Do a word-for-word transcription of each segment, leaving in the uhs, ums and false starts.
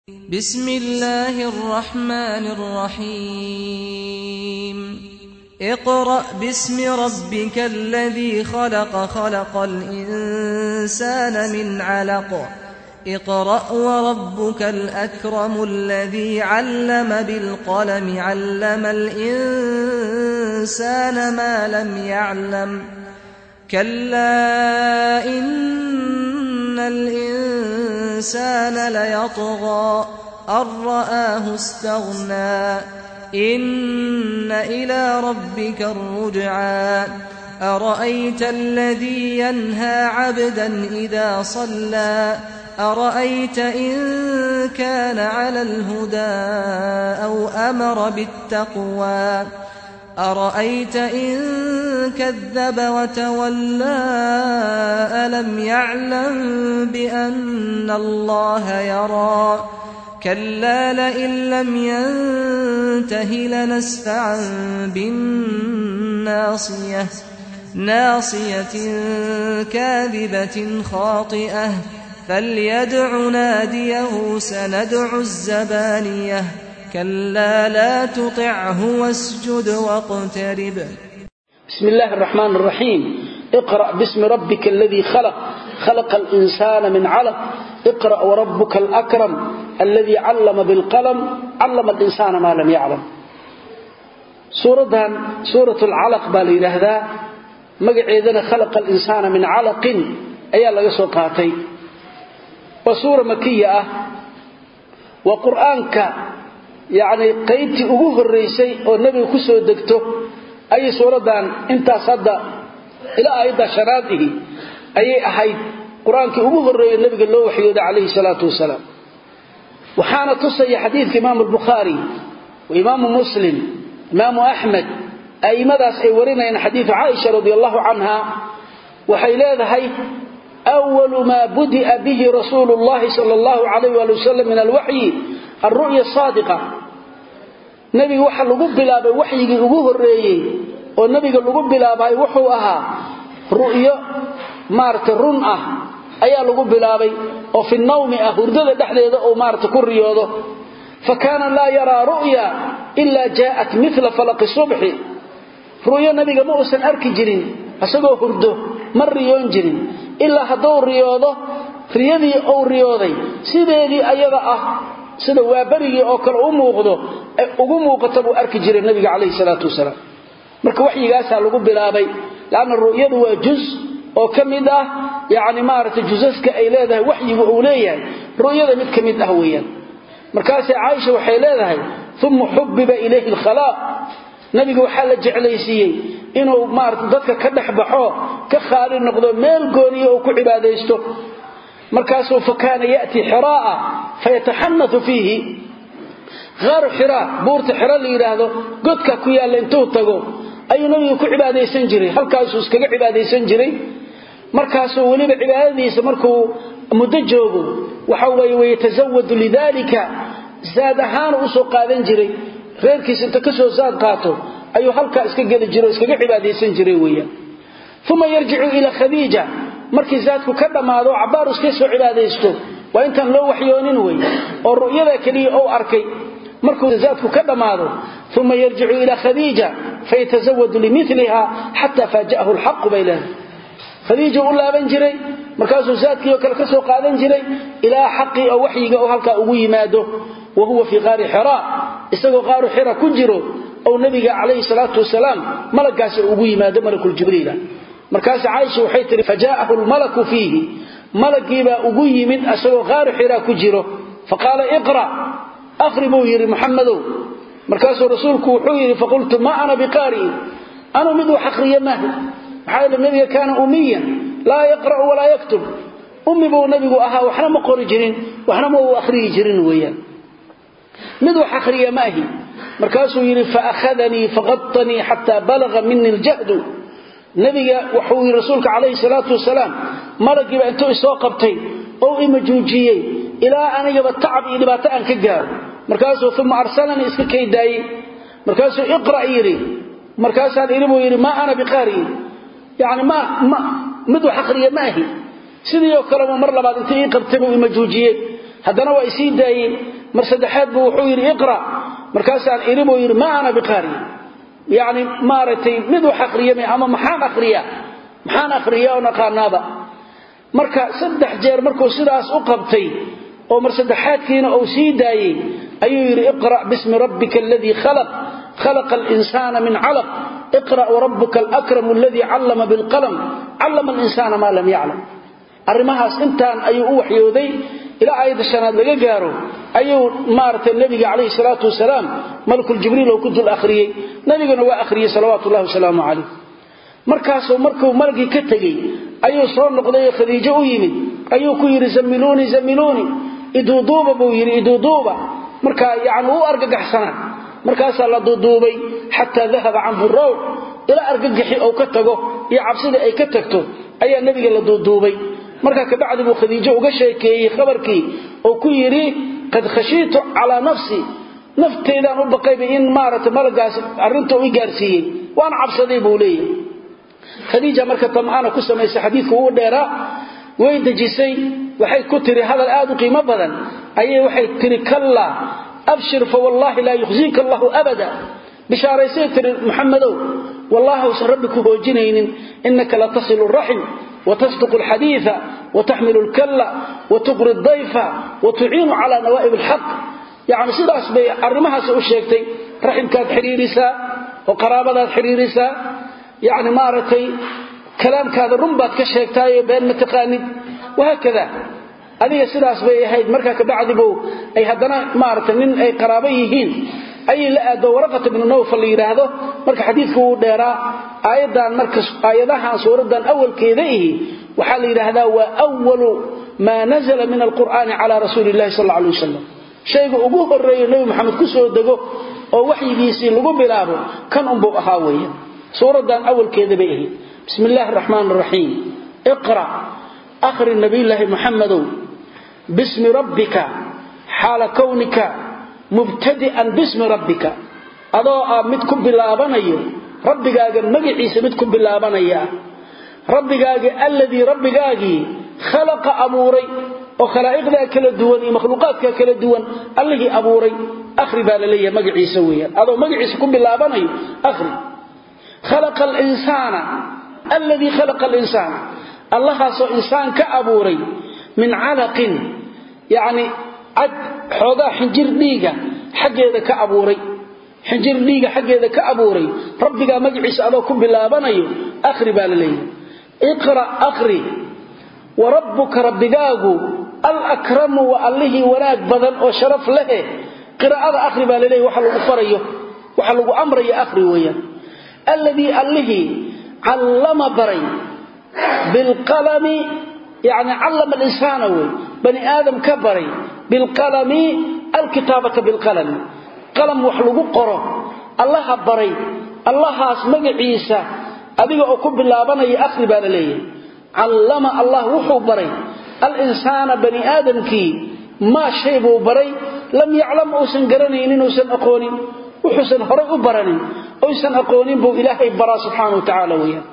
بسم الله الرحمن الرحيم اقرأ باسم ربك الذي خلق خلق الإنسان من علق اقرأ وربك الأكرم الذي علم بالقلم علم الإنسان ما لم يعلم كلا إن الإنسان ليطغى أن رآه استغنى إن إلى ربك الرجعى أرأيت الذي ينهى عبدا إذا صلى أرأيت إن كان على الهدى أو أمر بالتقوى أرأيت إن كذب وتولى ألم يعلم بأن الله يرى كلا لئن لم ينته لنسفعا بالناصية ناصية كاذبة خاطئة فليدع ناديه سندع الزبانية كلا لا تطعه واسجد واقترب. بسم الله الرحمن الرحيم اقرأ باسم ربك الذي خلق خلق الإنسان من علق اقرأ وربك الأكرم الذي علم بالقلم علم الإنسان ما لم يعلم. سورة سورة العلق بالي هذا مقعدنا خلق الإنسان من علق أي الله يسوقاتي وسورة مكية وقرآنك يعني قيبتي أبوه الرئيسي والنبي كسو دكته أي سورة دان انت صدى إلى أيضا شراده أي أحيد قرآنك أبوه الرئيسي النبي قال له وحيود عليه الصلاة والسلام. وحانا تصي حديث إمام البخاري وإمام مسلم إمام أحمد أي ماذا سيورينا إن حديث عائشة رضي الله عنها وحيلاذ هاي أول ما بدأ به رسول الله صلى الله عليه وسلم من الوحي الرؤية الصادقة. نبي وحى لغب بلابي وحي لغوه الرئي والنبي لغب بلابي وحوها رؤية مارت الرنأة أي لغب بلابي وفي النوم أهردد دحليد أو مارت كريوده فكان لا يرى رؤيا إلا جاءت مثل فلق الصبح. رؤيا نبي مؤسن أرك جرين أسقو هرده مر ينجرين إلا هدو رياضه رياضي أو رياضي سيدي أيضا أه سيدا وابري أو كان أموغضه أموغطب أرك جري النبي عليه الصلاة والسلام. مركا وحي قاسها لقب بلابي لأن الرؤية هو جزء أو كمده يعني مارت جزسك إليه وحي وأوليه رؤية مد كمده هويا. مركاسي عايشة وحيلاده ثم حبب إليه الخلاق نبي وحال جعليسيه إنه مارت ضدك كدح بحوه كخالي النقضة ميل قونيه وكعباديسته. مركاسه فكان يأتي حراء فيتحنث فيه غار حراء بورت حراء اللي يراهده قدك كويا اللي انتو تقو أي نبي كعباديسان جري هل كاسو اسكا عباديسان جري مركاسه وليب عباديس مركو مدجوه وحوي ويتزود لذلك زادهان وسو قادن جري reerkiisa inta ka soo saad qaato ayuu halka iska gali jiro iska cibaadeysan jiray weeyaan. thumma yarji'u ila khadija markii zaadku ka dhamaado cabaar iska soo cibaadeysto waa intan loo waxyoonin weey oo ru'yada kaliya oo arkay markuu zaadku ka dhamaado thumma yarji'u ila khadija fayatazawwadu limithliha hatta faja'ahu alhaq baylahu. khadija u laaban jiray markaasuu zaadkii kale ka soo qaadan jiray ilaa xaqi oo waxyiga oo halka ugu yimaado وهو في غار حراء استغوا غار حراء كجرو او نبي عليه الصلاه والسلام ملكاس ugu yimaado malakul jibriil markaas عائشه waxay tiri فجاءه الملك فيه ملكيبا ugu yimid asagoo غار حراء kujiro فقال اقرا اخربوا يري محمد markaas rasuulku wuxuu yiri فقلت ما انا بقارئ انا مد حقريه ما حال النبي كان اميا لا يقرا ولا يكتب امي بو نبي اها waxna ma qori jirin waxna ma uu akhriyi jirin weeyaan مدو حقرية ماهي مركاسو يري فأخذني فغطني حتى بلغ مني الجهد نبي وحوي رسولك عليه الصلاة والسلام مرقي بأنتو إسواقبتي أو إمجوجيي إلى أن يبتعب إلى باتأن كجار مركاسو ثم أرسلني إسككي داي مركاسو اقرأ يري مركاسو يري يري ما أنا بقاري يعني ما, ما مدو حقرية ماهي sidii oo kale mar labaad intii qabtay uu majuujiyay haddana waa isii daayey mar saddexaad buu wuxuu yidhi iqra markaasaan iri buu yidhi ma ana biqaari yacni maaragtay mid wax akhriyamay ama maxaan akhriyaa maxaan akhriyaa oo naqaanaaba marka saddex jeer markuu sidaas u qabtay oo mar saddexaadkiina uu sii daayey ayuu yidhi iqra bismi rabbika alladii khalaq khalaqa alinsaana min calaq iqra warabbuka alakramu alladii callama bilqalam callama alinsaana maa lam yaclam arrimahaas intaan ayuu u waxyooday ilaa aayadda shanaad laga gaaro ayuu maaragtay nabiga calayhi salaatu wasalaam malakul jibriil oo ku dul akhriyey nabiguna waa akhriyey salawaatu ullahi wasalaamu calayh markaasuu markuu malagii ka tegey ayuu soo noqday oo khadiijo u yimid ayuu ku yidhi zamiluuni zamiluuni iduuduuba buu yidhi iduuduuba markaa yacni uu argagaxsanaa markaasaa la duuduubay xataa dahaba canhu rawc ilaa argagaxi ou ka tago iyo cabsidii ay ka tagto ayaa nebiga la duuduubay markaa kabacdi buu khadiijo uga sheekeeyey khabarkii oo ku yidhi qad khashiitu calaa nafsi nafteydaan u baqayba in maaragtay malagaas arrinta u gaarsiiyey waan cabsaday buu leeyahay khadiija marka tam'aana ku samaysay xadiidku uu dheeraa way dejisay waxay ku tiri hadal aad u qiimo badan ayay waxay tiri kalla abshir fa wallahi laa yukhziika allahu abada bishaaraysay tiri muxamadow wallahi uusan rabbi ku hoojinaynin innaka la tasilu raxim وتصدق الحديث وتحمل الكلة وتقري الضيف وتعين على نوائب الحق يعني سيداس بي أرمها سأشيكتي رحم كانت حريرسا وقرابة حريرسا يعني مارتي كلام كذا رنبات كشيكتاي بين متقاند وهكذا هذه سيداس بي هيد مركك بعد بو أي هدنا مارتي من أي قرابيهين أي لا دورقة بن نوفل اللي يراهده مركا حديثك هو ديرا آيادان مركز آيادها سوردان أول كيديه وحال يراهده وأول ما نزل من القرآن على رسول الله صلى الله عليه وسلم شيء أبوه الرئي النبي محمد كسو دقو أو وحي بيسي لقو بلابه كان أنبو أخاوية سوردان أول كيديه بسم الله الرحمن الرحيم اقرأ آخر النبي الله محمد باسم ربك حال كونك مبتدئا باسم ربك أضاء مدكم باللابانيو ربكاغا مغعيس مدكم باللابانيا ربكاغا الذي ربكاغي خلق أبوري وخلائق ذا كلا دوان مخلوقات كلا دوان الله أبوري أخري بالليا مغعيس ويا أضاء مغعيسكم باللابانيو أخري خلق الإنسان الذي خلق الإنسان الله سو إنسان كأبوري من علق يعني عد حوضا حنجر ديغا حقيدا كأبوري حنجر ديغا حقيدا كأبوري ربك مجعس أدوكم باللابانيو أخري بالليل اقرأ أخري وربك ربكاغو الأكرم وأله ولاك بدن وشرف له قراءة أخري بالليل وحلق فريه وحلق أمري أخري ويا الذي أله علم بري بالقلم يعني علم الإنسان وي بني آدم كبري بالقلم الكتابة بالقلم قلم وحلق قرى الله بري الله اسمه عيسى أبيك أكب اللاباني أخري بالليل علم الله وحو بري الإنسان بني آدم كي ما شيبه بري لم يعلم أوسن قرنين أوسن أقونين وحسن هرق برنين أوسن أقونين بو إلهي برا سبحانه وتعالى ويا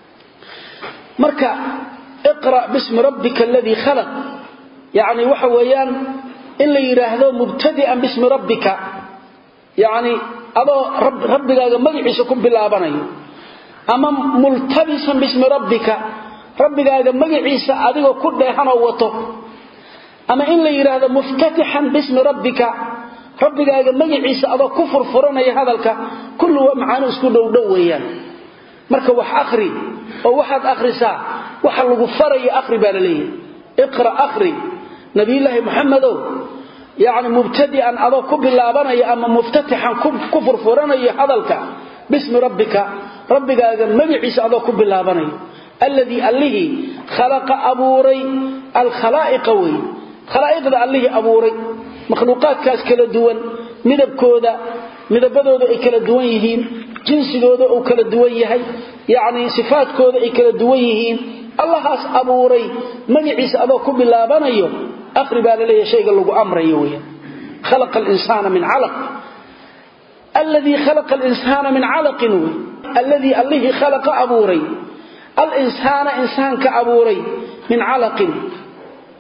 مركا اقرأ باسم ربك الذي خلق يعني وحويان إلا يراهدو مبتدئا باسم ربك يعني أضو رب ربك مجعسكم باللاباني أما ملتبسا باسم ربك ربك مجعس أديو كل يحنى وطه أما إلا يراهدو مفتتحا باسم ربك ربك مجعس أضو كفر فرنا هذا كله معانو اسكو دوويان marka wax akhri oo waxaad akhrisaa waxa lagu faray akhri balaleey iqra akhri nabiyilaahi muhammado yaani mubtadi'an ado ku bilaabanaya ama muftatihan ku furfuranaya hadalka bismi rabbika rabbigaaga magaciisa ado ku bilaabanaya alladhi allihi khalaqa abuuray al khalaa'iq way khalaa'iqda allihi abuuray makhluuqaadkaas kala duwan midabkooda midabadooda ay kala duwan yihiin jinsigooda oo kala duwan yahay yaani sifaadkooda ay kala duwan yihiin allahaas abuuray magaciisa adoo ku bilaabanayo akhri baa leeyahay shayga lagu amrayo weeyaan khalaqa al-insana min 'alaq alladhi khalaqa al-insana min 'alaq alladhi alladhi khalaqa abuuray al-insana insaanka abuuray min 'alaq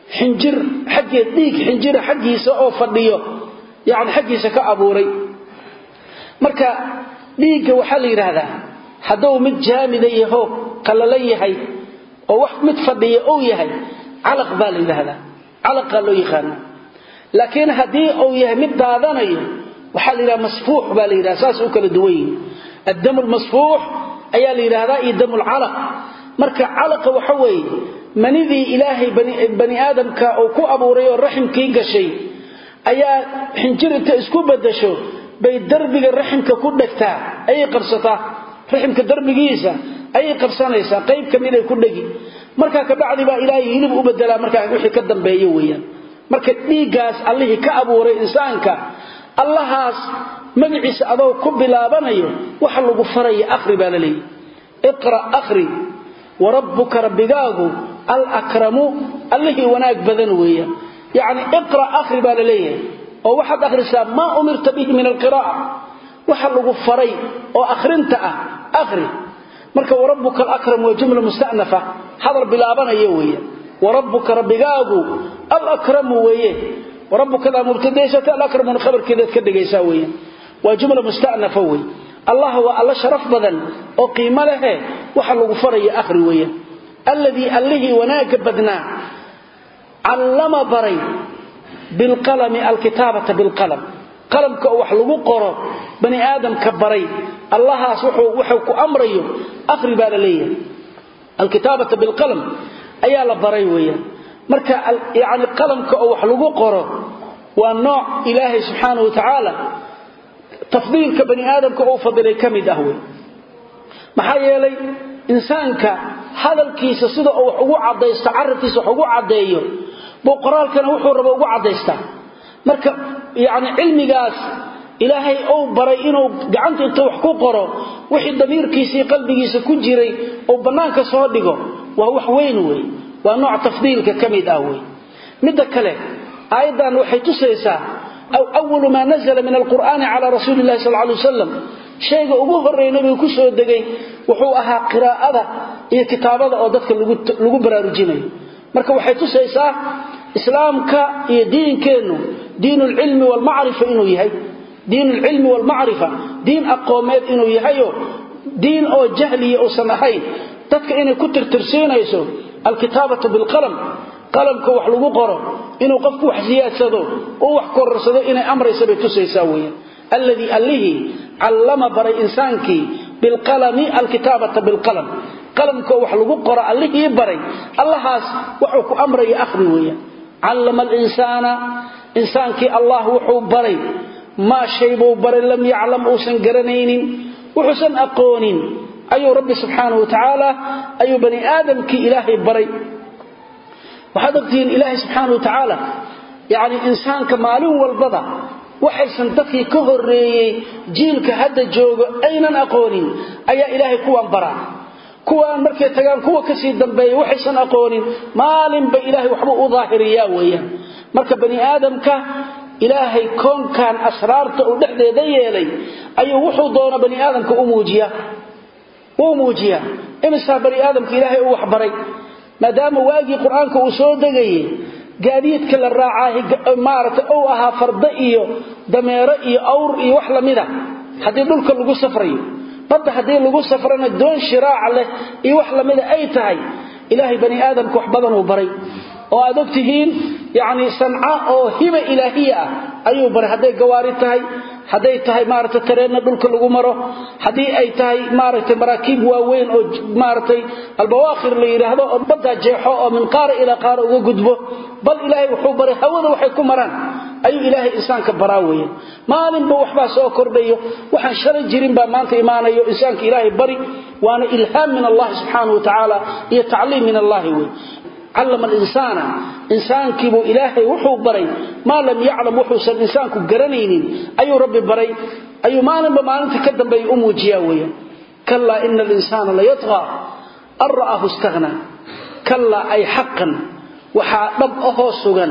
xinjir xagee dhiig xinjira xagiisa oo fadhiyo yaani xagiisa ka abuuray marka dhiigga waxa la yiraahdaa haduu mid jaamida yahay qalalan yahay oo wax mid fadhiyo oo yahay calaq baa la yiraahdaa calaq loo yaqaan laakiin hadii uu yahay mid daadanayo waxa la yiraahdaa masfuux baa la yiraahdaa saas oo kala duwan الدم المصفوح ayaa la yiraahdaa iyo damul calaq marka calaqa waxa weey manidii ilaahay bani bani aadamka oo ku abuuray oo raximkii gashay ayaa xinjirta isku badasho bay darbiga raximka ku dhagtaa ay qabsataa raximka darbigiisa ay qabsanaysaa qayb kamid ay ku dhagi marka ka bacdi baa ilaahay hilib u bedelaa marka wixii ka dambeeyo weeyaan marka dhiigaas allahi ka abuuray insaanka allahaas magaciisa adoo ku bilaabanayo waxa lagu faray akhri baa la leeyahay اقرأ أخري وربك ربكاغو الأكرم الله وناك بدن ويا يعني اقرأ أخري بالليه أو واحد أخري ساب ما أمرت به من القراءة واحد لغفري أو أخرنت أخري مركا وربك الأكرم وجملة مستأنفة حضر بلابنا يويا وربك ربكاغو الأكرم ويا وربك ذا مبتديسة الأكرم من خبر كذا كذا يساويا وجملة مستأنفة ويا الله هو الله شرف بدن او قيمه له waxa lagu faray akhri weeyaan alladhi alladhi wanaag badna allama baray bil qalam al kitabata bil qalam qalamka wax lagu qoro bani aadam ka baray allahaas wuxuu wuxuu ku amrayo akhri baa leeyahay al kitabata bil qalam ayaa la baray weeyaan marka yaani qalamka wax lagu qoro waa nooc ilaahay subhanahu wa ta'ala تفضيل كبني آدم كأو فضلي كمي دهوي محايلي إنسانك هذا الكيس صدق أو حقوق عديستا عرتيس وحقوق عديو بقرال كان وحور ربا وقوق عديستا مركب يعني علمي قاس إلهي أو بريئينو قعنت انتو حقوق قرو وحي الضمير كيسي قلبي كيسي كنجيري أو بنانك صادقو وهو حوينوي ونوع تفضيل كمي دهوي مدك لك أيضا وحي تسيسا أو أول ما نزل من القرآن على رسول الله صلى الله عليه وسلم شيء أبوه الرئينبي كسو الدقين وحوءها قراءة هي كتابة أو ذاتك لغو براروجيني مركا وحيتو سيسا إسلامك هي دين كينو دين العلم والمعرفة إنو يهي دين العلم والمعرفة دين أقومات إنو يهيو دين أو جهلي أو سمحي ذاتك إنو كتر ترسين يسو الكتابة بالقلم قلمك wax lagu qoro inuu qofku wax siyaadsado oo wax korsado inay amrayso bay tusaysaa weeyaan alladhi allihi allama bari insaanki bil qalami al kitabata bil qalam qalamka wax lagu qoro allihi bari allahaas wuxuu ku amray akhri weeyaan allama al insana insaanki allah wuxuu bari ma shaybu bari lam ya'lam usan garanaynin wuxuusan aqoonin ayu rabbi subhanahu wa ta'ala ayu bani aadamki ilaahi bari وحدقتين إلهي سبحانه وتعالى يعني إنسان كمالون والبضع وحيسن دقي كهري جيلك هذا الجوغ أين أقولين أي إلهي كوان برا كوان مركي تقان كوا كسي الدنبي وحيسن أقولين مال بإلهي وحبه ظاهريا ويا مركب بني آدم ك إلهي كون كان أسرارته ودحد يدي لي أي وحو دون بني آدم كأموجيا وأموجيا إمسا بني آدم كإلهي أوحبري ما دام واجي قرآنك وسود دقيه قاديتك للراعاه مارت أو أها فرضئي دميرئي أورئي وحلا مذا حدي دولك اللقو سفري بطا حدي اللقو سفرنا دون شراع له إي وحلا مذا أي تهي إلهي بني آدم كحبضا وبري وأدوكتهين يعني صنعاء أو هبة إلهية أيو بري حدي قواري تهي حدي تهي مارت ترين دولك اللقو مره حدي أي تهي مارت مراكيب واوين أو مارت البواخر اللي يرهدو بدا جيحو من قار إلى قار وقدبه بل إلهي وحوبري هوذا وحيكم مران أي إلهي إنسان كبراوي ما لنبا وحبا سوكر بيه وحن شرج جرين با مانت إيمانا يو إنسانك إلهي بري وانا إلهام من الله سبحانه وتعالى هي تعليم من الله وي علم الإنسان إنسان كيبو إلهي وحو بري ما لم يعلم وحو سن إنسان كقرنين أي ربي بري أي ما لنبا ما نتكدم بي أمو جياوية كلا إن الإنسان لا يطغى أن رآه استغنى كلا أي حقا وحاطب أهوسغا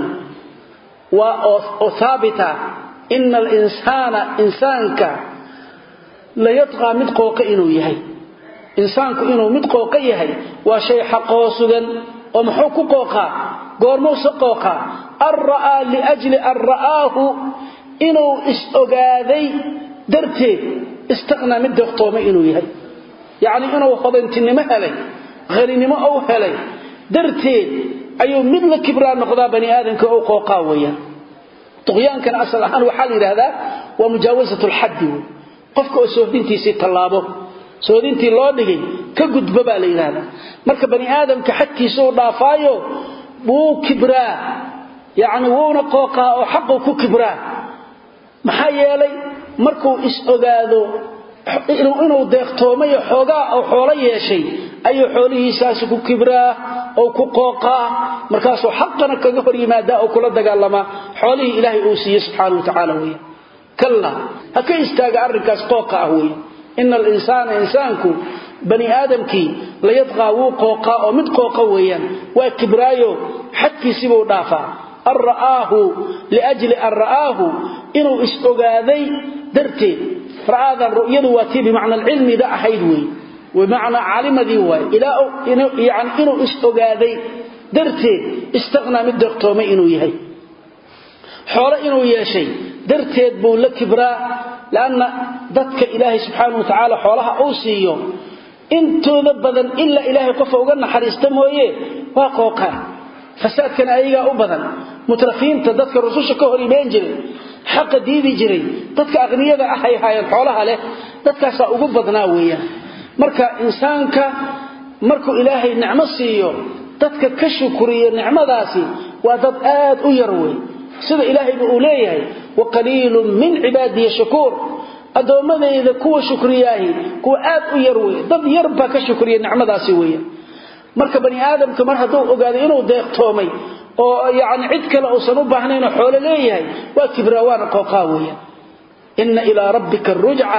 وثابتا إن الإنسان إنسانك لا يطغى مدقوق إنو يهي إنسانك إنو مدقوق يهي وشي حقوسغا ومحوك قوقا goormo saqooqa arraa li ajli arraahu inuu is ogaaday darteed istaqna mid doqtoomay inuu yahay yaani inuu hodantinimo helay qarinimo oo helay darteed ayuu mid la kibraa noqdaa bani aadamka oo qooqa weeyaan tuqyaankan asal ahaan waxa la yiraahdaa waa mujaawazatu al-hadd qofka oo soodintiisa talaabo soodintii loo dhigay ka gudba baa la yiraahdaa marka bani aadamka xadkiisa uu dhaafaayo buu kibraa yaani wuuna qooqa oo xaq ku kibraa maxaa yeelay markuu is ogaado inuu inuu deeqtoomay xoogaa oo xoolo yeeshay ayuu xoolihiisaas ku kibraa oo ku qooqa markaas oo xaqana kaga hor yimaada oo kula dagaalama xoolihii ilaahay uu siiyay subhanahu wa ta'ala weey kalla haka istaaga arrinkaas qooqa ah weey innal insana insaanku bani aadamki la yadqa wuu qooqa oo mid qooqa weeyaan waa kibraayo xadkiisii buu dhaafaa arraahu liajli arraahu inuu is ogaaday darteed ra'ada ru'yadu waati bimaana al-ilmi da ahayd weey ومعنى علم ذي واي الى يعني انه استغادي درتي استغنى من دقتومه انه يحي خوله انه يشي درتيد بو لكبرا لان ددك الهي سبحانه وتعالى خولها او سيو انتوده بدن الا الهي قف اوغا نخريسته مويه وا قوقا فساد كان ايغا او بدن مترفين تدك رسوش كهريبين جيري حق ديدي جيري ددك اغنيده احي هاي خولها له ددكاسا ugu badnaa weeyaan marka insaanka markuu ilaahay nicmo siiyo dadka ka shukriyo nicmadaasi waa dad aad u yar weey sida ilaahay uu leeyahay wa qaliilun min ibadiy shakur adoomadayda kuwa shukriyahay kuwa aad u yar weey dad yar ba ka shukriyo nicmadaasi weey marka bani aadamka mar haduu ogaado inuu deeqtoomay oo yaani cid kale oo san u baahnayn xoolo leeyahay waa kibrawaan qooqa weey inna ila rabbika arruj'a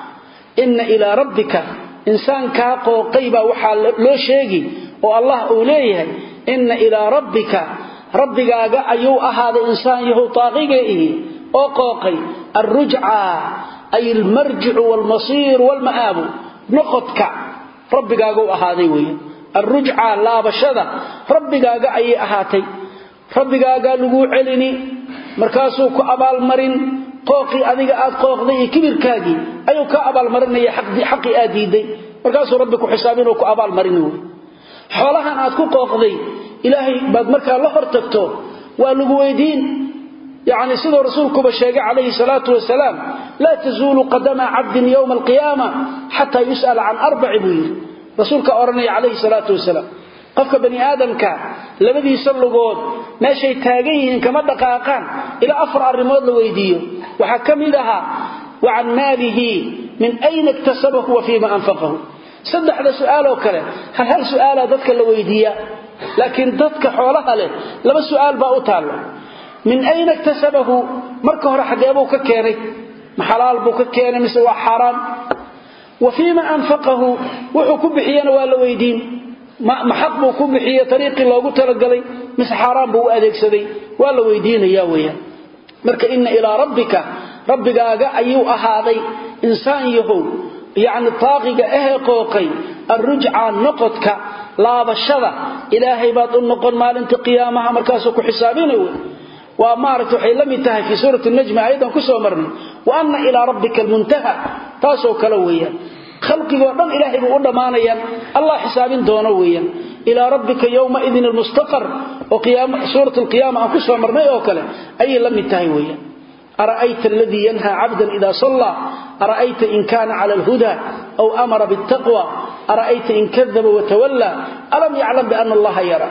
inna ila rabbika إنسان كاقو قيبا وحال لو شيغي او الله او ليهي إن إلى ربك ربك أيو أهذا إنسان يهو طاغيه او قوقي الرجعة أي المرجع والمصير والمآب نقطك ربك أيو أهذا وي الرجعة لا بشدة ربك أي أهاتي ربك أيو علني مركاسوك أبال مرين qooqi adiga aad qooqday kibirkaagi ayuu ka abaal marinaya xaqi xaqi aadiiday markaas rabbi ku xisaabin oo ku abaal marinayo xoolahan aad ku qooqday ilaahay baad marka la hortagto waa lagu weydiin yaani sidoo rasuulku ba sheegay calayhi salaatu wasalaam la tazulu qadama 'abdin yawm al-qiyamah hatta yus'al 'an arba'i buyir rasuulka oranay calayhi salaatu wasalaam qofka bani aadamka labadiisa lugood meeshay taagan yihiin kama dhaqaaqaan ila afar arimood la weydiiyo waxa kamidaha wa an malihi min ayna iktasabahu wa fima anfaqahu saddexda su'aal oo kale hal hal su'aal dadka la weydiiya laakiin dadka xoolaha leh laba su'aal baa u taalo min ayna iktasabahu marka hore xageebuu ka keenay maxalaal buu ka keenay mise waa xaraam wa fima anfaqahu wuxuu ku bixiyana waa la weydiin ما حقبه كو بخيه طريقي لوغو تلغلay mis xaraam buu adeegsaday waa la weydiinaya weeyaan marka inna ila rabbika rabbigaaga ayuu ahaaday insaan yahow yaani taaqiga ah qooqay arruj'a noqodka laabashada ilaahay baad u noqon maalinta qiyaamaha markaas ku xisaabinayo waa maarto waxay lamid tahay fi suurati an-najm aydan ku soo marnay wa anna ila rabbika al-muntaha taasoo kala weeyaan خلقي ودن إلهي بو دمانيا الله حسابين دونه ويا إلى ربك يومئذ المستقر وقيام سورة القيامة أكسوا مرمي أوكلا أي لم ينتهي ويا أرأيت الذي ينهى عبدا إذا صلى أرأيت إن كان على الهدى أو أمر بالتقوى أرأيت إن كذب وتولى ألم يعلم بأن الله يرى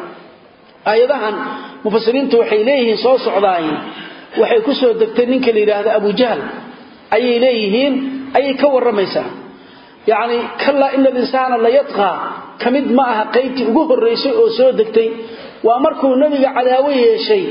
أيضا مفسرين توحي إليه صوص عضائي وحي كسوا الدكتورين كالي هذا أبو جهل أي إليهين أي كور رميسان يعني كلا إن الإنسان لا يطغى كمد معها قيبتي ugu horeysay oo soo degtay waa markuu nabiga cadaaway shay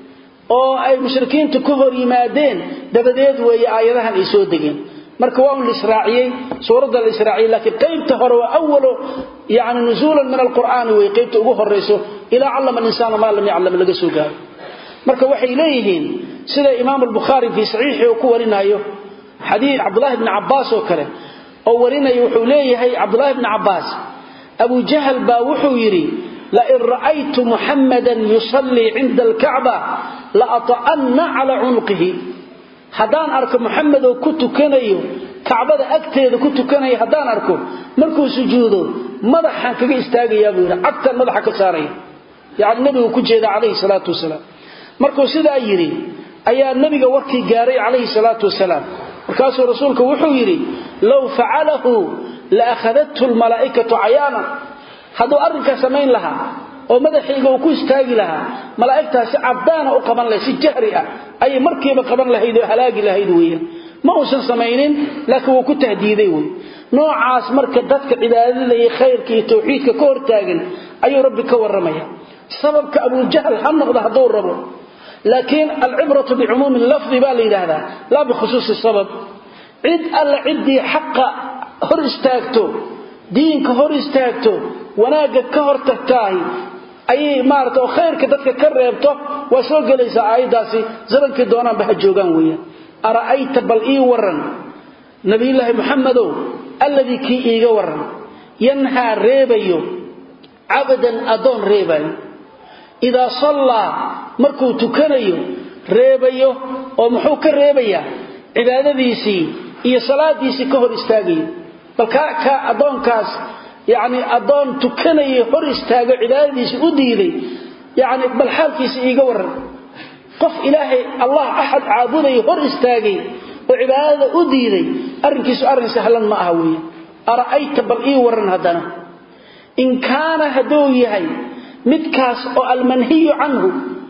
oo ay mushrikiintu ku hor yimaadeen dabadeed way aayadahan ay soo degeen marka waa uu israaciyay suurada al-israa'iil laakiin qaybta hore waa awwalo yaani nuzulan min al-qur'aan way qaybta ugu horeyso ila allama al-insana ma lam ya'lam laga soo gaaro marka waxay leeyihiin sida imaam al-bukhari fi sahihi oo ku warinayo hadith abdullah ibn abbas oo kale oo warinay wuxuu leeyahay abdullah ibn abbas abu jahl ba wuxuu yiri لئن رأيت محمدا يصلي عند الكعبة لأطعن على عنقه هدان أرك محمد وكنت كنيو كعبة أكتيد كنت كنيو هدان أركو مركو سجوده مدحا كي استاغي يا بيرا عدتا مدحا كساري يعني النبي وكجيد عليه الصلاة والسلام مركو سيدا يري أيا النبي وركي قاري عليه الصلاة والسلام مركاسو رسولك وحو يري لو فعله لأخذته الملائكة عيانا هذا أرنك سمين لها ومدحيقه وكو استاغي لها ملائكتها سعبدانا وقبان لها سجهرئة أي مركبة قبان لها هيدو هلاقي لها هيدوية ما أوسن سمينين لكن وكو تهديدي نوع عاس مركب ذاتك عبادة لي خيرك توحيدك كور تاغن أي ربك ورميها سببك أبو الجهل حنقض هدور ربه لكن العبرة بعموم اللفظ بالي هذا لا بخصوص السبب عد ألا عدي حق هر استاغتو دينك هر استاغتو وناقك كهر تكتاهي أي مارته خيرك ذاتك كريبته وسوق ليس عايداسي زرنك دونا بحجوغان ويا أرأيت بل إي ورن نبي الله محمد الذي كي إيغا ورن ينهى ريبيو عبدا أدون ريبيو إذا صلى مركو تكنيو ريبيو ومحوك الريبيا عبادة ديسي إيا صلاة ديسي كهر استاغيو بل كا أدون كاس يعني أدون تكنيو هر استاغيو عبادة ديسي أديدي يعني بل حال كيسي إيغا ورن قف إلهي الله أحد عابده هر استاغي وعبادة أديدي أرنكيس أرن سهلا ما أهوي أرأيت بل إيه ورن هدنا إن كان هدوي هاي مدكاس أو المنهي عنه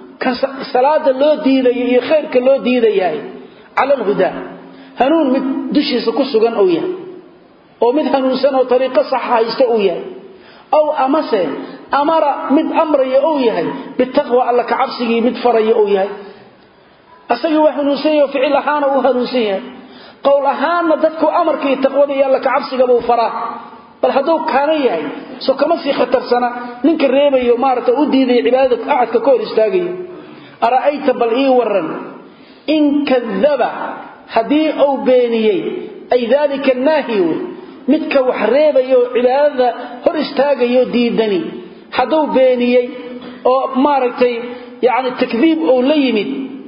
كصلاة اللو ديدي خيرك اللو ديدي هاي على الهدى هنون مد دشي سكسوغان أويا أو مد هنون سنة طريقة صحة يستأويا أو أمسه أمر مد أمر يأويا هاي بالتقوى الله كعبسي مد فر يأويا هاي أسيوا هنوسيه وفعل أحانا وهنوسيه قول أحانا ذاتكو أمر كي التقوى دي الله كعبسي قبو فراه بل هدوك كانيه سو كما سي خطر سنة ننك الريبي ومارة أدي ذي عبادك أعد ككور استاقي أرأيت بل إيه ورن إن كذب هدي أو بينيي أي ذلك الناهي متك وحريبي وعبادة هر استاقي ديدني هدو بينيي أو مارتي يعني التكذيب أو ليمد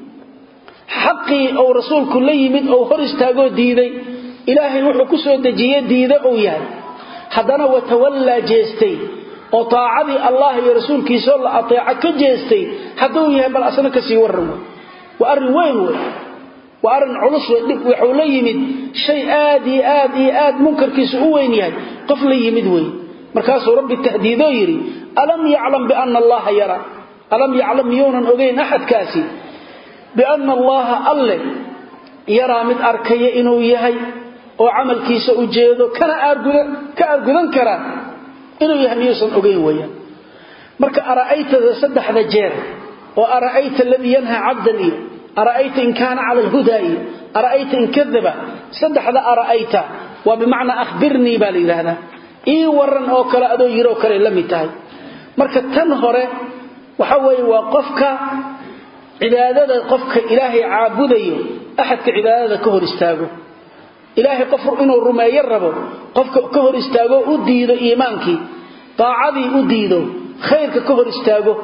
حقي أو رسولك ليمد أو هر استاقو ديدي إلهي وحو كسو دجيه ديدا أو يعني haddana watawalla jeestay oo taacadi Allah iyo rasuulkiisa la ateeca ka jeestay haduu yahay bal asna ka sii waran waa arin weyn waa arin culus wuxuu la yimid shay aad iyo aad iyo aad munkarkiisu u weyn yahay qof la yimid weyn markaas rabbi tahdiido yiri alam ya'lam bi anna Allah yara alam ya'lam yunan ogeyn ahad kaasi bi anna Allah alla yara mid arkaya inuu yahay oo amalkiisa u jeedo kana argudan ka argudan kara inuu yahay miyuusan ogeyn weeyaan marka araayta saddexda jeer oo araayta alladhi yanha 'abdan araayta in kana 'ala al-huda araayta in kadaba saddexda araayta wa bimaana akhbirni bal ilahna ii waran oo kala adoo yiro kale lamitahay marka tan hore waxa weey waa qofka cibaadada qofka ilaahay caabudayo ahadka cibaadada ka hor istaago إلهي قفر إنه رمي الربو قفك كهر استاغو أديدو إيمانكي طاعدي أديدو خيرك كهر استاغو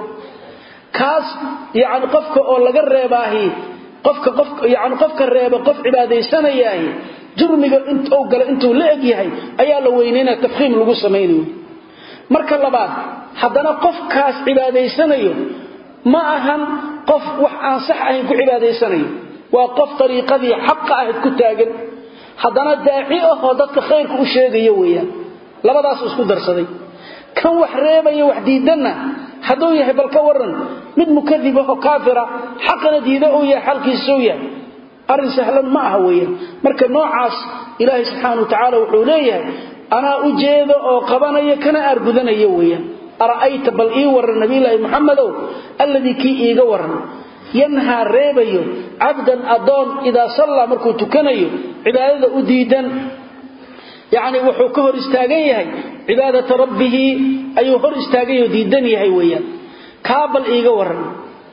كاس يعني قفك أولا قريباهي قفك قفك يعني قفك الريبا قف عبادي سنة ياهي جرمك انت أوقل انتو لأجيهي أيها لوينين التفخيم لقصة مينو مركا اللبات حدنا قف كاس عبادي سنة ما أهم قف وحان صحة كو عبادي سنة وقف طريقة ذي حق أهد كتاقل haddana daaci ah dadka khayrka u sheegayo weeyaan labadaas isku darsaday kan wax reebaya wax diidana haduu yahay bal ka waran mid mukadib ah kaafira xaqna diida oo yahay halkiisu yahay arin sahlan ma aha weeyaan marka noocaas ilaahay subhanahu wa ta'ala wuxuu leeyahay ana u jeedo oo qabanaya kana argudanaya weeyaan araayta bal ii waran nabiga muhammad alladhi ki iiga waran ينهى ريبيو عبدا أدون إذا صلى مركو تكنيو عبادة أديدا يعني وحو كهر استاقيه عبادة ربه أيو هر استاقيه ديدني هيويا كابل إيغا ورن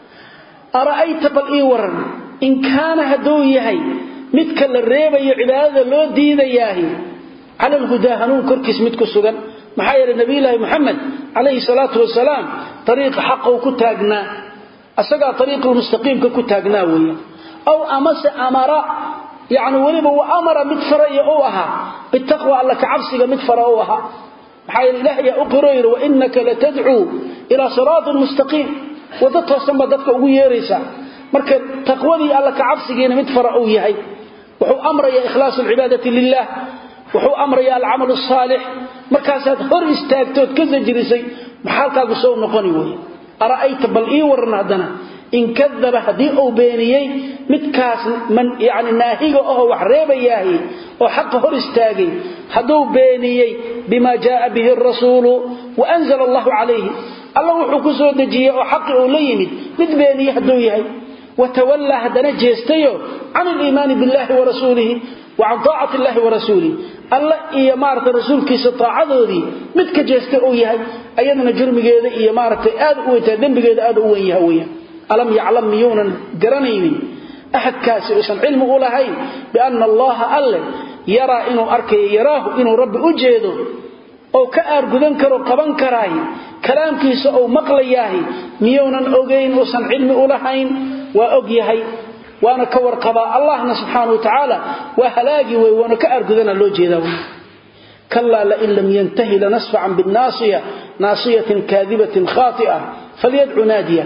أرأيت بل إي ورن إن كان هدوي هي متكال الريبيو عبادة لو ديدا ياهي على الهدى هنون كركس متكو سوغن محايا لنبي الله محمد عليه الصلاة والسلام طريق حقه كتاقنا أسقى طريق المستقيم كتاقنا ويا أو أمس أمر يعني ولما وأمر مدفري أوها بالتقوى الله كعبسك مدفر أوها حي الله يا أقرير وإنك لتدعو إلى صراط مستقيم وضدها سمدتك أغيريسا مركا تقوى الله كعبسك مدفر أويهي وحو أمر يا إخلاص العبادة لله وحو أمر يا العمل الصالح مركاسات هر استاكتوت كذا جريسي محالكا قصو نقوني وي أرأيت بل إيه ورنادنا إن كذب هدي أو بينيي متكاس من يعني ناهيق أو وحريب إياهي وحق هر استاقي هدو بينيي بما جاء به الرسول وأنزل الله عليه الله وحكسو دجيه وحق أوليمد مد بينيي هدو إياهي وتولى هدنا جيستيو عن الإيمان بالله ورسوله وعن طاعة الله ورسوله الله إيا مارت رسول كيس طاعته دي متك جيستيو يهي أيضنا جرم جيدا إيا مارت آد أويتا دنب جيدا آد أويها ويا ألم يعلم ميونا قرنيني أحد كاسي وشان علم أولهين بأن الله ألم يرى إنه أركي يراه إنه رب أجيده أو كأر قدن كرو قبن كراي كلام كيس أو مقلياهي ميونا أوغين وشان علم أولهين وأوغيهي وانا كور قضاء الله سبحانه وتعالى وهلاقي وانا كأرقذنا لو جيدا كلا لئن لم ينتهي لنصفعا بالناصية ناصية كاذبة خاطئة فليدعو نادية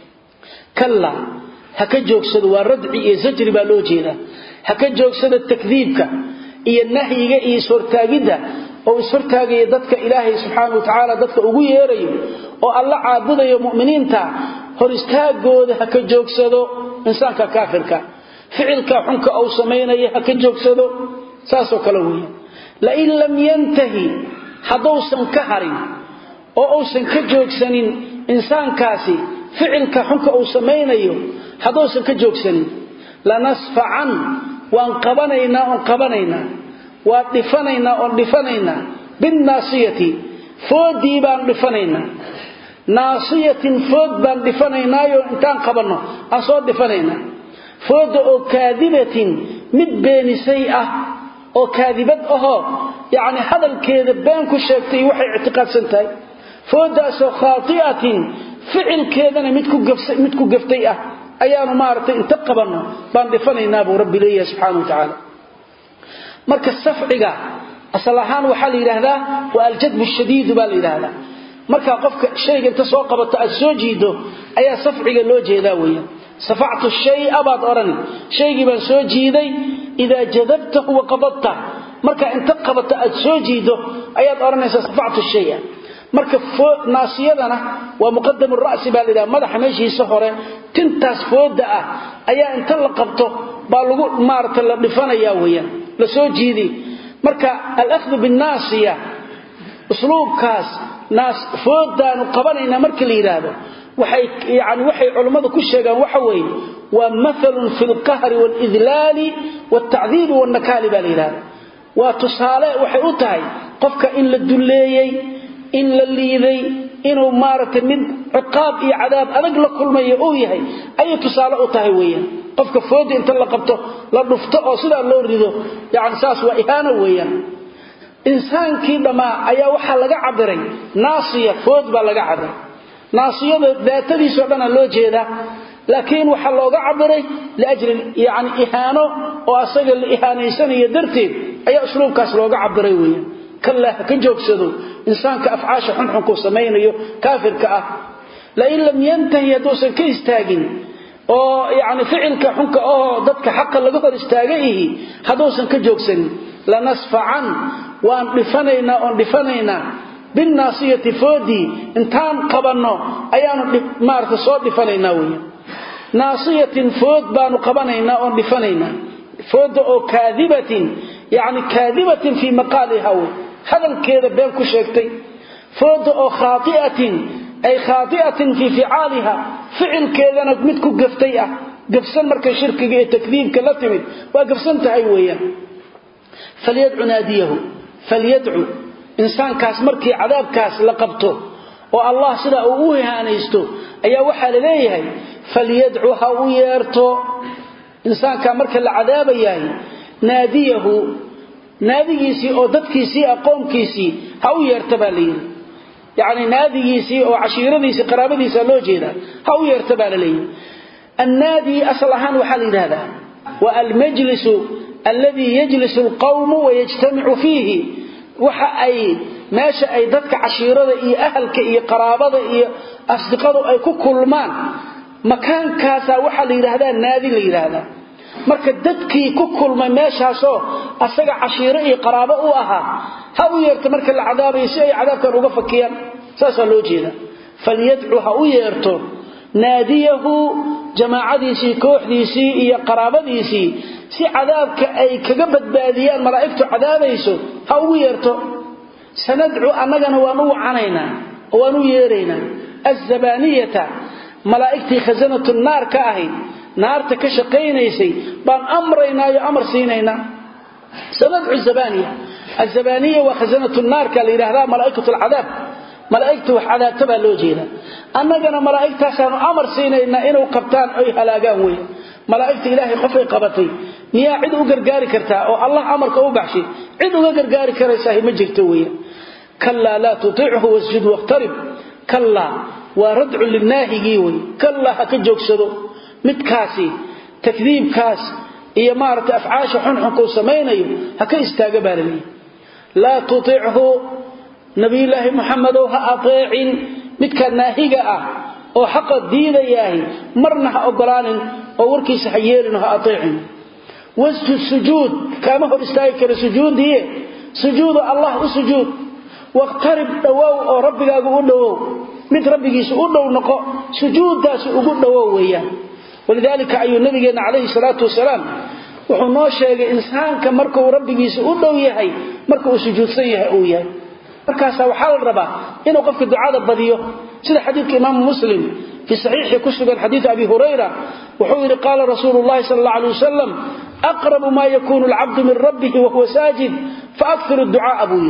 كلا هكجوك سد وردعي زجر بالو جيدا هكجوك سد التكذيبك إيا النهي إيا سورتاقيدا أو سورتاقي ددك إلهي سبحانه وتعالى ددك أقوي يريم أو الله عابده يا مؤمنين تا هرستاقود هكجوك سدو إنسانك كافرك فعلك حنك أو سمينيه هكجوك سدو ساسو كلوية لئن لم ينتهي حدوسا كهرين أو أوسا كجوك سنين إنسان كاسي فعلك حنك أو سمينيه حدوسا كجوك سنين لنصفعا وانقبنينا وانقبنينا وانقفنينا وانقفنينا بالناصية فودي بانقفنينا ناصية فود بانقفنينا وانتان قبلنا أصود دفنينا فود أو كاذبة مد بين سيئة أو كاذبة أهو يعني هذا الكاذب بانكو شاكتي وحي اعتقاد سنتاي فود أسو خاطئة فعل كاذنا مدكو قفتيئة أيان مارتي انتقبلنا باندفنينا بو رب ليه سبحانه وتعالى مركز سفعك أصلاحان وحال إلهذا والجدب الشديد بالإلهذا marka qofka shayga inta soo qabato aad soo jiido ayaa safciga loo jeedaa weeyaan safactu shay abad oran shaygi baan soo jiiday ida jadabtahu wa qabadta marka inta qabato aad soo jiido ayaad oranaysaa safactu shay marka naasiyadana waa muqaddam ar-ra's baa lida madaxa meeshiisa hore tintaas fooda ah ayaa inta la qabto baa lagu maarta la dhifanayaa weeyaan la soo jiidi marka al-akhdhu bin-naasiya usluubkaas naas fooddaanu qabanayna markii la yiraahdo waxay yaani waxay culimadu ku sheegaan waxa weey waa mathalun fil qahri wal idlal wat ta'dhib wan nakal bal yiraahdo waa tusaale waxay u tahay qofka in la duleeyay in la liiday inuu maartay mid ciqaab iyo cadaab adag la kulmayo oo yahay ay tusaale u tahay weeyaan qofka foodda inta la qabto la dhufto oo sida loo rido yaani saas waa ihaana weeyaan إنسانكي دما أيا وحا لغا عبري ناصية فود با لغا عبري ناصية ذاتدي سعبنا لو جيدا لكن وحا لغا عبري لأجل يعني إهانو وأصيغ الإهانة سنية درتين أيا أسلوب كاس لغا عبري ويا كلا كنجوك سدو إنسانك أفعاش حنحكو سمين كافر كأه لئن لم ينتهي يدوسا كيستاقين oo yaani ficilka xunka oo dadka xaq laga hor istaagay hadoosan ka joogsan la nasfa'an waan dhifanayna oo dhifanayna bin naasiyati foodi intaan qabanno ayaanu maarta soo dhifanayna weey naasiyatin food baanu qabanayna oo dhifanayna food oo kaadibatin yaani kaadibatin fi maqaliha hadalkeeda been ku sheegtay food oo khaati'atin أي خاطئة في فعالها فعل كذا مدكو قفتيئة قفصان مركا شركة تكذيب كالتمد وقفصان تهيويا فليدعو ناديه فليدعو إنسان كاس مركي عذاب كاس لقبته والله سلا أوهها نيستو أي وحال ليه فليدعو هاويرتو إنسان كان مركا العذاب إياه ناديه ناديسي أو ددكيسي أقوم كيسي هاويرتبالين يعني ناديسي أو عشيرتي قرابتي لو جيدا هو يرتبى لي النادي أصلها وحال هذا والمجلس الذي يجلس القوم ويجتمع فيه وحا أي ماشى أي ذاتك عشيرة إي أهلك إي قرابة إي أصدقاء أي كل مان مكان كاسا وحا ليرهدا النادي ليرهدا marka dadkii ku kulmay meeshaaso asaga cashiiro iyo qaraabo u ahaa ha u yeerto marka la cadaabayo si ay cadaabkan uga fakiyaan saasa loo jeeda falyad'u ha u yeerto naadiyahu jamaacadiisi kooxdiisi iyo qaraabadiisi si cadaabka ay kaga badbaadiyaan malaa'iktu cadaabayso ha u yeerto sanad'u annagana waanu wacanaynaa waanu yeeraynaa az-zabaniyata malaa'ikti khazanatu an-nar ka ahayd naarta ka shaqeynaysay baan amrayna iyo amar siinayna sanad'u az-zabaniya az-zabaniya wa khazanatu an-nar ka leeyahay malaa'ikatu al-adab malaa'iktu wax cadaabta loo jeeda annagana malaa'iktaasaan amar siinayna inuu qabtaan ay halaagaan way malaa'ikta ilaahay qofay qabatay niya cid u gargaari karta oo Allah amarka u baxshay cid uga gargaari karaysa ma jirto way kalla la tuti'hu wasjud waqtarib kalla wa rad'u lin-nahiyi way kalla ha ka joogsado midkaasi takdiibkaas iyo maarta afcaasha xunxun ku sameeynaayo ha ka istaaga baalay la tuti'hu nabi ilaahi muhammad ha ateecin midka naahiga ah oo xaq diidayahay marna ha ogolaanin oo warkiisa ha yeelin ha ateecin wasjud sujud kama hor istaagi kara sujuudiye sujuud allah usujud waqtarib dawaw oo rabbigaagu u dhawow mid rabbigiisa u dhow noqo sujuudaas ugu dhawow weeyaan ولذلك أي النبي عليه الصلاة والسلام وحنو شيء إنسان كمركو ربيس أدو يهي مركو سجود سيئة أو يهي مركاسا وحال الربا إنه قفك الدعاء البضيو سيد حديث إمام مسلم في صحيح كسر الحديث أبي هريرة وحوير قال رسول الله صلى الله عليه وسلم أقرب ما يكون العبد من ربه وهو ساجد فأكثر الدعاء أبوي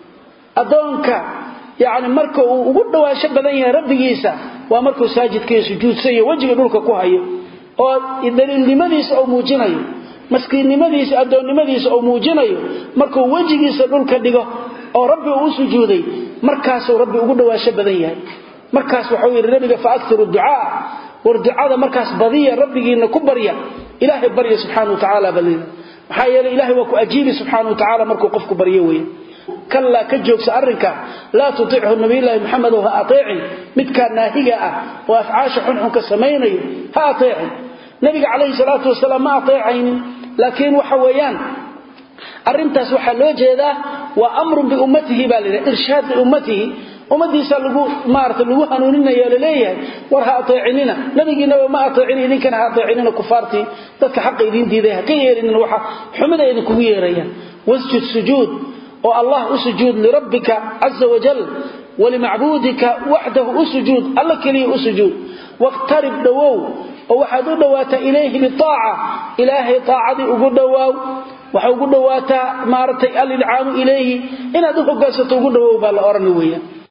أدونك يعني مركو وقلنا واشبه يا ربي يسا ومركو ساجد كي سجود سيئة وجه دولك كوهايو oo idalilnimadiisa oo muujinayo maskiinnimadiisa adoonnimadiisa oo muujinayo markuu wajigiisa dhulka dhigo oo rabbi uu sujuuday markaas uu rabbi ugu dhawaasho badan yahay markaas wuxuu yiri nabiga fa akthuru du'a war du'ada markaas badiya rabbigiina ku barya ilaahay barya subhanahu wa ta'ala balina waxa yeelay ilaahay waa ku ajiibi subhanahu wa ta'ala markuu qofku baryo weey kalla ka joogsa arrinka la tuti'hu nabi ilaahi muhammad wa ateecin midka naahiga ah oo afcaasha xunxun ka sameeynaayo ha ateecin nabi عليه الصلاه والسلام ما اطيعين لكن وحويان arintaas waxa loo jeedaa waa amru bi ummatihi bal irshad ummatihi ummadiisa lagu maarta lagu hanuuninayo leeyahay war ha ateecinina nabigiina ma ateecin idinkan ha ateecinina kufaarti dadka xaq idin diiday ha ka yeelina waxa xumida idin kugu yeerayaan wasjud sujud oo allah usujud li rabbika azza wa jalla wa li ma'budika wahdahu usujud allah kali usujud waqtarib dawaw وواحد دواتا إليه بالطاعة إلهي طاعتي ugu dhawaaw waxa ugu dhawaata maartay al-il'aam ilayhi ina duhu gasato ugu dhawaw baa la oran weeyaan